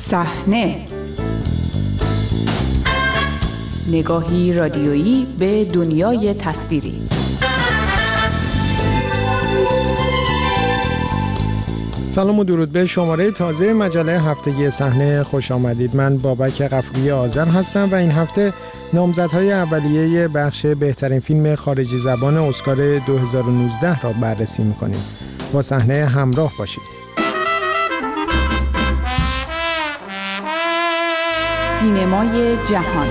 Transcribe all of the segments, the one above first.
صحنه، نگاهی رادیویی به دنیای تصویری. سلام و درود به شماره تازه مجله هفتگی صحنه خوش آمدید. من بابک غفوری آذر هستم و این هفته نامزدهای اولیه بخش بهترین فیلم خارجی زبان اسکار 2019 را بررسی می‌کنیم. با صحنه همراه باشید. سینمای جهان.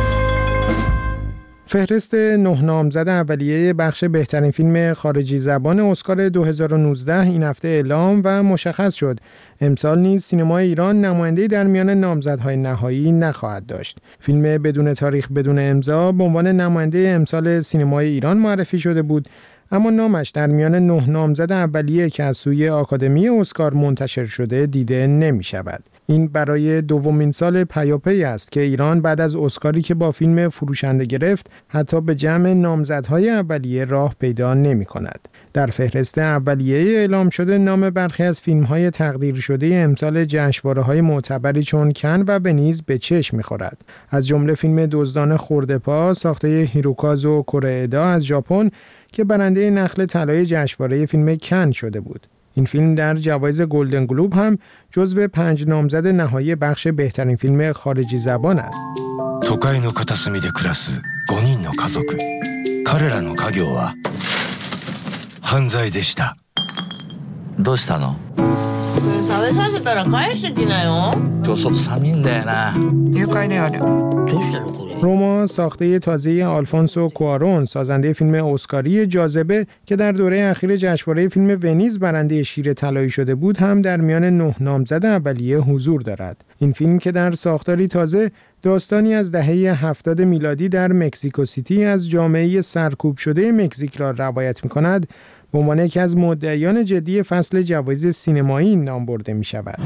فهرست 9 نامزد اولیه بخش بهترین فیلم خارجی زبان اسکار 2019 این هفته اعلام و مشخص شد. امسال نیز سینمای ایران نماینده‌ای در میان نامزدهای نهایی نخواهد داشت. فیلم بدون تاریخ بدون امضا به عنوان نماینده امسال سینمای ایران معرفی شده بود، اما نامش در میان 9 نامزد اولیه که از سوی آکادمی اسکار منتشر شده دیده نمی شود. این برای دومین سال پیاپی است که ایران بعد از اسکاری که با فیلم فروشنده گرفت حتی به جمع نامزدهای اولیه راه پیدا نمی کند. در فهرست اولیه اعلام شده نام برخی از فیلم‌های تقدیر شده امسال جشنواره‌های معتبری چون کن و ونیز به چشم می‌خورد. از جمله فیلم دزدان خرده‌پا ساخته هیروکازو کورودا از ژاپن که برنده نخل طلای جشنواره فیلم کن شده بود. این فیلم در جوایز گلدن گلوب هم جزو 5 نامزد نهایی بخش بهترین فیلم خارجی زبان است. 都会の片隅で暮らす5人の家族。彼らの家業は犯罪でした。 どうしたの？ それ食べさせたら返してきなよ。 今日外寒いんだよな。 誘拐である。どうしたのこれ？ روما ساخته تازه آلفونسو کوارون سازنده فیلم اسکاری جاذبه که در دوره اخیر جشنواره فیلم ونیز برنده شیر طلایی شده بود هم در میان 9 نامزد اولیه حضور دارد. این فیلم که در ساختاری تازه داستانی از دهه 70 میلادی در مکزیکو سیتی از جامعه سرکوب شده مکزیک را روایت می‌کند، به عنوان یکی از مدعیان جدی فصل جوایز سینمایی نام برده می‌شود.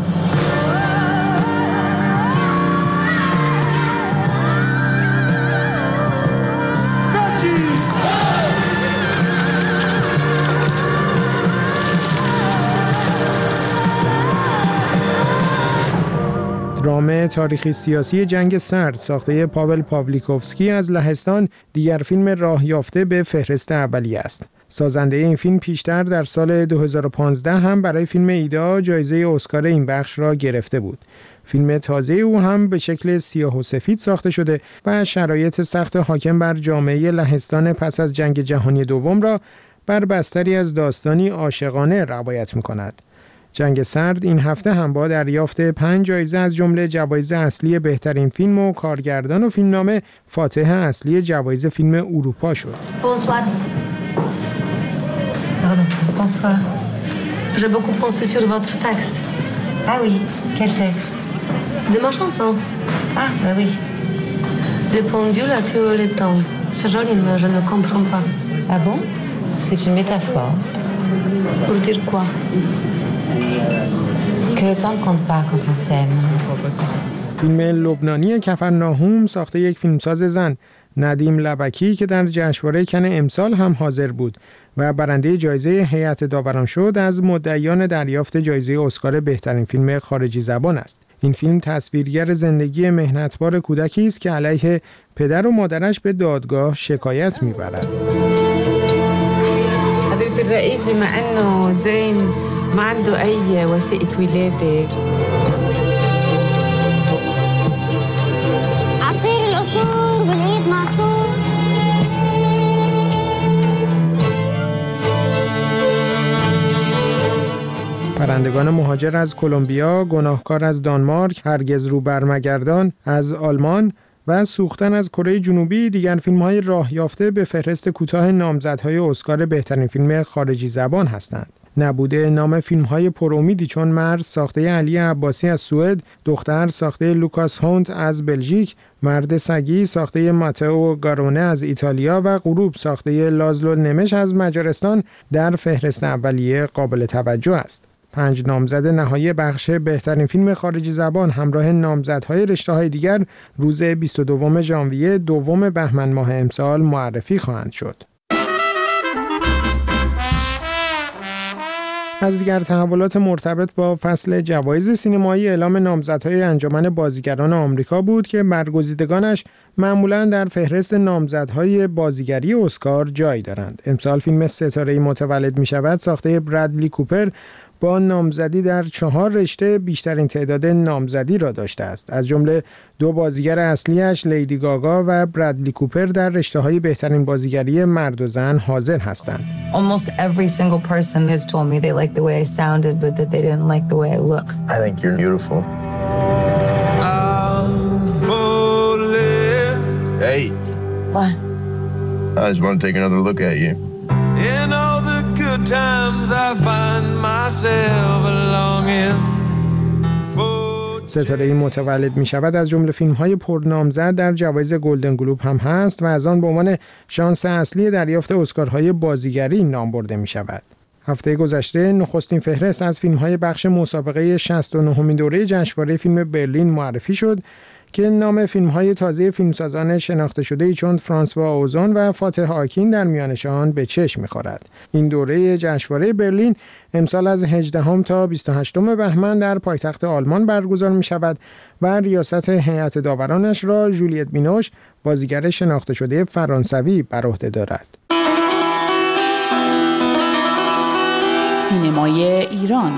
درام تاریخی سیاسی جنگ سرد ساخته پاول پاولیکوفسکی از لهستان دیگر فیلم راه یافته به فهرست اولیه است. سازنده این فیلم پیشتر در سال 2015 هم برای فیلم ایدا جایزه اسکار این بخش را گرفته بود. فیلم تازه او هم به شکل سیاه و سفید ساخته شده و شرایط سخت حاکم بر جامعه لهستان پس از جنگ جهانی دوم را بر بستری از داستانی عاشقانه روایت می‌کند. جنگ سرد این هفته هم با دریافت 5 جایزه از جمله جوایز اصلی بهترین فیلم و کارگردان و فیلمنامه فاتح اصلی جوایز فیلم اروپا شد. Bonsoir. Pardon, bonsoir. J'ai beaucoup pensé sur votre texte. Ah oui, quel texte? De ma chanson. Ah, bah oui. Le pendule a tué le temps. C'est joli, mais je ne comprends pas. Ah bon? C'est une métaphore. Pour dire quoi? Que le temps ne compte pas quand on s'aime. فیلم لبنانی کفرناهوم ساخته یک فیلمساز زن ندیم لبکی که در جشنواره کن امسال هم حاضر بود و برنده جایزه هیئت داوران شد از مدعیان دریافت جایزه اسکار بهترین فیلم خارجی زبان است. این فیلم تصویرگر زندگی محنتبار کودکی است که علیه پدر و مادرش به دادگاه شکایت می‌برد. حضرة الرئيس بما انه زين ما عنده اي وثيقة ولادة عصير القصور بالايد معصور. پرندگان مهاجر از کلمبیا، گناهکار از دانمارک، هرگز رو برمگردان از آلمان و سوختن از کره جنوبی دیگر فیلم‌های راه یافته به فهرست کوتاه نامزدهای اسکار بهترین فیلم خارجی زبان هستند. نبوده نام فیلم‌های پرامیدی چون مرز ساخته علی عباسی از سوئد، دختر ساخته لوکاس هونت از بلژیک، مرد سگی ساخته ماتئو گارونه از ایتالیا و غروب ساخته لازلو نمش از مجارستان در فهرست اولیه قابل توجه است. 5 نامزد نهایی بخش بهترین فیلم خارجی زبان همراه نامزدهای رشته‌های دیگر روز 22 ژانویه دوم بهمن ماه امسال معرفی خواهند شد. از دیگر تحولات مرتبط با فصل جوایز سینمایی اعلام نامزدهای انجمن بازیگران آمریکا بود که برگزیدگانش معمولاً در فهرست نامزدهای بازیگری اسکار جای دارند. امسال فیلم ستاره‌ای متولد می‌شود ساخته برادلی کوپر با نامزدی در 4 رشته بیشترین تعداد نامزدی را داشته است. از جمله 2 بازیگر اصلیش لیدی گاگا و برادلی کوپر در رشته‌های بهترین بازیگری مرد و زن حاضر هستند. Almost every single person has told me they liked the way I sounded but that they didn't like the way I look. I think you're beautiful. Hey. What? I just want to take another look at you. In all the good times I find myself longing. ستاره‌ای متولد می شود از جمله فیلم‌های پرنامزد در جوایز گلدن گلوب هم هست و از آن به عنوان شانس اصلی دریافت اسکارهای بازیگری نام برده می شود. هفته گذشته نخستین فهرست از فیلم‌های بخش مسابقه 69مین دوره جشنواره فیلم برلین معرفی شد که نام فیلم‌های تازه فیلمسازان شناخته شده‌ای چون فرانسوا اوزون و فاتح آکین در میانشان به چشم می‌خورد. این دوره جشنواره برلین امسال از 18 تا 28 بهمن در پایتخت آلمان برگزار می‌شود و ریاست هیئت داورانش را ژولیت بینوش، بازیگر شناخته شده فرانسوی، بر عهده دارد. سینمای ایران.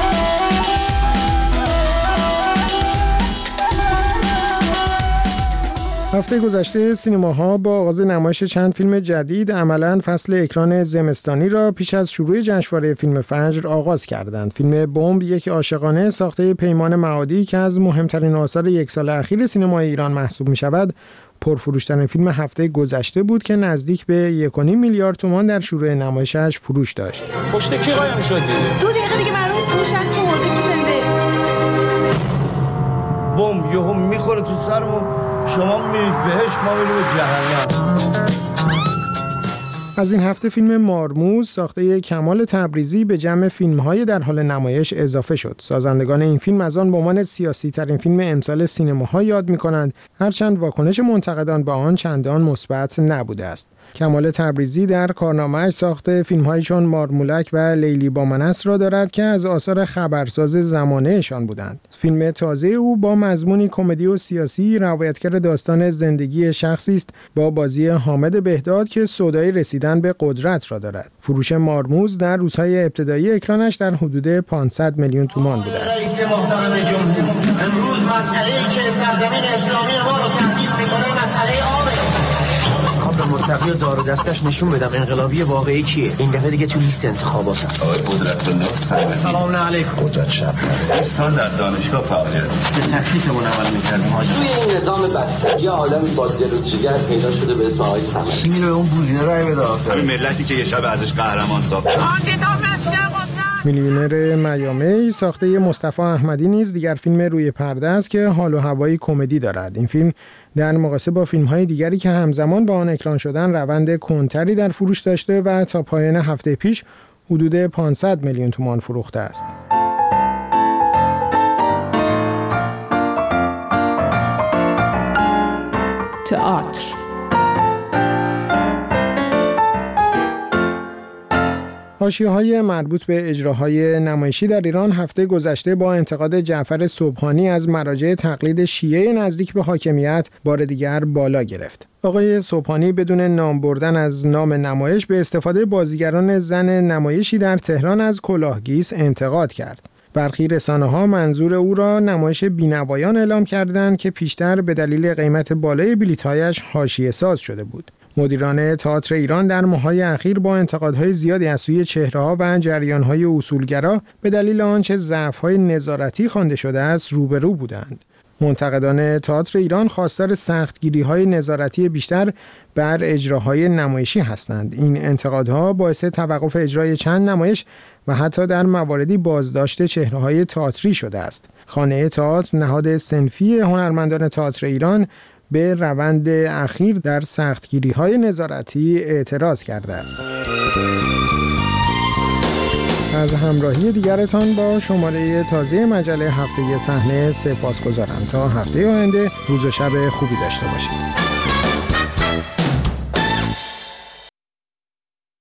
هفته گذشته سینماها با آغاز نمایش چند فیلم جدید عملاً فصل اکران زمستانی را پیش از شروع جشنواره فیلم فجر آغاز کردند. فیلم بمب یک عاشقانه ساخته پیمان معادی که از مهمترین آثار یک سال اخیر سینمای ایران محسوب می شود، پرفروشترین فیلم هفته گذشته بود که نزدیک به 1.5 میلیارد تومان در شروع نمایشش فروش داشت. پشت کی قایم شدی؟ 2 دقیقه دیگه معلومه سوشن کی مرده کی زنده. بمب یهو میخوره تو سرمون، شما میرید بهش، ما میریم به جهنم. از این هفته فیلم مارموز ساخته کمال تبریزی به جمع فیلم‌های در حال نمایش اضافه شد. سازندگان این فیلم از آن به عنوان سیاسی ترین فیلم امسال سینماها یاد می‌کنند، هرچند واکنش منتقدان با آن چندان مثبت نبوده است. کمال تبریزی در کارنامه‌اش ساخته فیلم‌هایی چون مارمولک و لیلی با من است را دارد که از آثار خبرساز زمانه‌شان بودند. فیلم تازه او با مضمونی کمدی و سیاسی روایتگر داستان زندگی شخصی است با بازی حامد بهداد که سودای رسیدن به قدرت را دارد. فروش مارموز در روزهای ابتدایی اکرانش در حدود 500 میلیون تومان بوده است. رئیس محترم جمهور، امروز مسئله‌ای که سرزمین اسلامی ما رو تهدید می‌کنه مسئله آب است. به مرتقی و دار و دستش نشون بدم انقلابی واقعی کیه. این دفعه دیگه تو لیست انتخابات. آقای قدرت‌الله سلام علیکم. قدرت شب. سال در دانشگاه فعالیت. به تکلیفمون عمل می‌کردیم حاجی. توی این نظام بستگی عالمی با دل و جگر پیدا شده به اسم آقای صمد. کی میره اون بوزینه رای بده آخه؟ همین ملتی که یه شب ازش قهرمان ساخت. میلیونر میامی ساخته مصطفی احمدی نیز دیگر فیلم روی پرده است که حال و هوای کمدی دارد. این فیلم در مقایسه با فیلم‌های دیگری که همزمان با آن اکران شدن روند کندتری در فروش داشته و تا پایان هفته پیش حدود 500 میلیون تومان فروخته است. تئاتر. حاشیه‌های مربوط به اجراهای نمایشی در ایران هفته گذشته با انتقاد جعفر سبحانی از مراجع تقلید شیعه نزدیک به حاکمیت بار دیگر بالا گرفت. آقای سبحانی بدون نام بردن از نام نمایش به استفاده بازیگران زن نمایشی در تهران از کلاهگیس انتقاد کرد. برخی رسانه‌ها منظور او را نمایش بینوایان اعلام کردند که پیشتر به دلیل قیمت بالای بلیط‌هایش حاشیه‌ساز شده بود. مدیران تئاتر ایران در ماه‌های اخیر با انتقادهای زیادی از سوی چهره‌ها و جریان‌های اصولگرا به دلیل آنچه ضعف‌های نظارتی خوانده شده است روبرو بودند. منتقدان تئاتر ایران خواستار سختگیری‌های نظارتی بیشتر بر اجراهای نمایشی هستند. این انتقادها باعث توقف اجرای چند نمایش و حتی در مواردی بازداشت چهره‌های تئاتری شده است. خانه تئاتر، نهاد صنفی هنرمندان تئاتر ایران، به روند اخیر در سختگیری‌های نظارتی اعتراض کرده است. از همراهی دیگرتان با شماره تازه مجله هفته صحنه سپاسگزارم. تا هفته آینده روز و شب خوبی داشته باشید.